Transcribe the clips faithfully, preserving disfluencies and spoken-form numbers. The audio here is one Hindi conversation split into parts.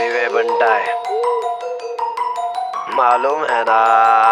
हेवी वे बनता है, मालूम है ना।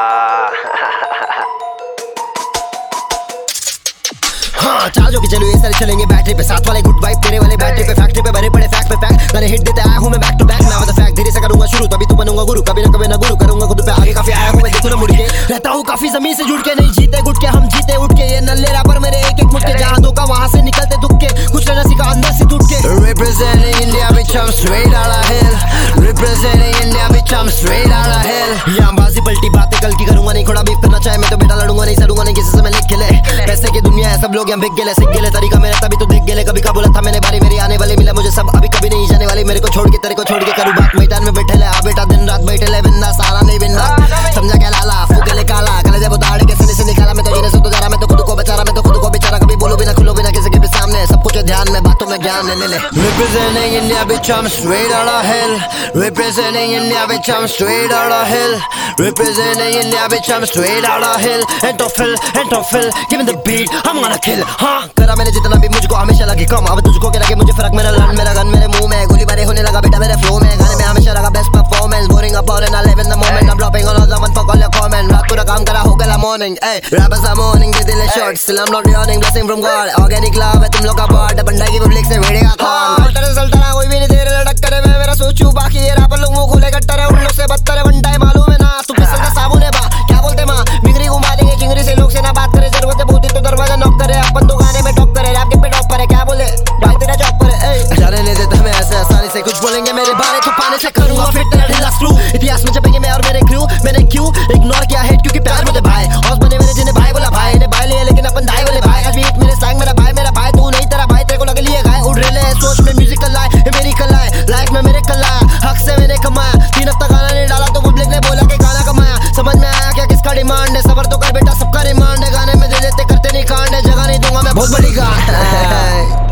हाँ चार्जो की चलो ये सारे चलेंगे बैटरी पे, साथ वाले गुड वाइब तेरे वाले बैटरी पे, फैक्ट्री पे भरे पड़े फैक्ट पे फैक्ट, मैंने हिट देते आया हूँ मैं बैक टू बैक, मैं फैक्ट धीरे से करूंगा शुरू तभी तो बनूंगा गुरु, कभी ना कभी ना गुरु करूंगा खुद पे आगे काफी आया हूँ मैं, देखो ना मुड़ के रहता हूँ काफी जमीन से जुड़ के, नहीं जीते गुट के हम जीते उठ के, ये नल्ले रैपर मेरे एक एक मुट्ठे, जहाँ धोखा वहाँ से निकलते दुख के, कुछ रहना सीखा अंदर से टूट के। Representing India bitch I'm straight out of hell, representing India bitch I'm straight out of hell, यहाँ बाजी पलटी बातें कल की करूंगा नहीं, खोड़ा बीफ करना चाहे मैं तो बेटा लड़ूंगा नहीं, सरूंगा नहीं किसी से मैं लिख के ले, पैसे की दुनिया है सब लोग यहाँ बिक गेले सिक गेले, तरीका मेरा तभी तो देख गेले, कभी का बोला था मैंने बारी मेरी आने वाली, मिला मुझे सब अभी कभी नहीं जाने वाली, मेरे को छोड़ के तेरे को छोड़ के करूँ बात, मैदान में बैठे ले आ बेटा दिन रात बैठे ले बिंदा सारा नहीं बिंदा, समझा क्या लाला फूके काला कले जब दाढ़ के सने से निकाला, मैं तो जीने से तो जरा मैं तो खुद को बेचारा, मैं तो खुद को बेचारा, कभी बोलो बिना खुलो बिना किसी के भी सामने, सब कुछ ध्यान में बातों में ज्ञान ले ले। Representing India bitch I'm straight out of hell, representing India bitch I'm straight out of hell, representing India bitch I'm straight out of hell, and of hell and of hell, give me the beat I'm gonna kill, हाँ करा मैंने जितना भी मुझको हमेशा लगे कम, अब तुझको क्या लगे मुझे फर्क, मेरा लन मेरा गन मेरे मुंह में, गोली बारी होने लगा बेटा मेरे फ्लो में, गाने में हमेशा लगा best performance, boring up and I live in the moment, I'm dropping all of them and fuck all your comment, रात पूरा काम करा हो गया morning, ay rappers are morning के दिल short, still I'm not yawning, blessing from God, organic love है तुम लोग का part, बंदा की पब्लिक से भिड़ेगा कौन, अल्टर सल्टना कोई भी नहीं तेरे लड़क करे, मैं मेरा सोचूं बाकी ये रैपर लोग मुंह खोले कट्टर है, उन लोग से बदतर है बंटा है मालूम है ना, तू पिसल का साबुन है बा, क्या बोलते माँ बिगड़ी घुमा देंगे चिंगरी से, लोग से ना बात करे, जरूरत है बहुत ही तो दरवाजा नॉक करे, अपन तो गाने में टॉप करे, रैप के पे टॉप पर है, क्या बोले भाई तेरा जॉब पर है, ए जाने नहीं देता मैं ऐसे आसानी से, कुछ बोलेंगे मेरे बारे तो पाने से करूंगा फिर तेरा ढीला स्क्रू, इतिहास में छपेंगे मैं और मेरे क्रू, मैंने क्यों इग्नोर किया हेट क्योंकि प्यार मुझे भाई, और बने मेरे जिन्हें भाई बोला भाई ने भाई लिए, लेकिन अपन दाई बोले भाई, आज भी मेरे सैंग मेरा भाई मेरा भाई, तू नहीं तेरा भाई तेरे को लगे लिए गाय, उड़ रहे हैं सोच में म्यूजिकल लाए, ये मेरी कला है लाइफ में मेरे कला है, हक से मैंने कमाया, तीन हफ्ता गाना नहीं डाला तो पब्लिक ने बोला कि गाना कमाया, समझ में आया क्या किसका डिमांड है, सबर तो कर बेटा सबका रिमांड है, गाने में दे देते करते नहीं कांड है, जगह नहीं दूंगा मैं बहुत बड़ी गांड है।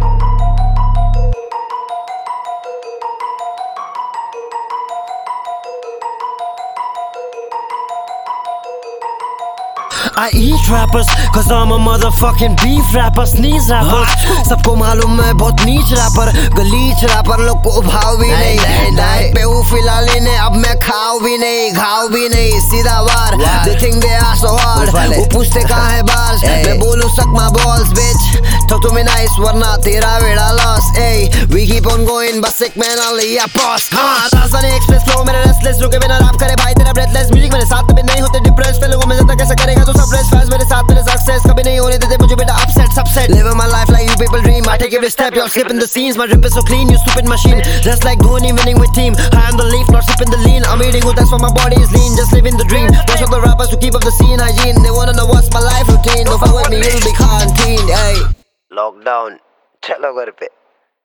I eat rappers cause I'm a motherfucking beef rapper, sneeze rappers, सबको मालूम है बहुत नीच रैपर, गलीच रैपर लोग को भाव भी नहीं, नहीं पे हूँ फिलहाल ही नहीं, अब मैं खाओ भी नहीं घाव भी नहीं, सीधा वार, they think they are so hard, वो पूछते कहाँ है बार्स, मैं बोलूँ suck my balls bitch, talk to me nice वरना तेरा बेड़ा loss, ey we keep on going बस एक मैंने लिया पॉस, हाँ राजधानी एक्सप्रेस फ्लो मेरे रेस्टलेस, रुके बिना रैप करे भाई तेरा ब्रेथलेस, म्यूजिक मेरे साथ कभी नहीं होते डिप्रेस, पे लोगों में ज्यादा कैसे करेगा तू Fresh fans मेरे साथ मेरे सक्सेस कभी नहीं होने देते मुझे बेटा upset subset, living my life like you people dream, I take every step you're skipping the scenes, my drip is so clean you stupid machine, just like Dhoni winning with team, high on the leaf not sipping the lean, I'm eating good that's why my body is lean, just living the dream, most of the rappers who keep up the scene hygiene, they wanna know what's my life routine, don't fuck with me you'll be quarantined, hey lockdown चलो घर पे।